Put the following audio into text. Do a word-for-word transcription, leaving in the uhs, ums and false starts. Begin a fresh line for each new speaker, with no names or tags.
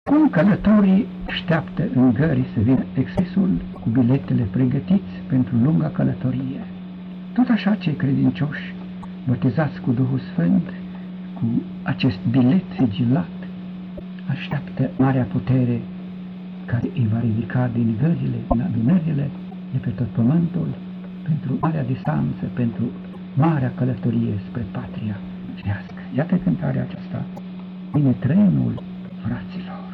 Cum călătorii așteaptă în gări să vină expresul cu biletele pregătiți pentru lunga călătorie, tot așa cei credincioși, botezați cu Duhul Sfânt, cu acest bilet sigilat, așteaptă marea putere care îi va ridica din gările, din adunările de pe tot pământul, pentru marea distanță, pentru marea călătorie spre patria cerească. Iată cântarea aceasta, vine trenul fraților.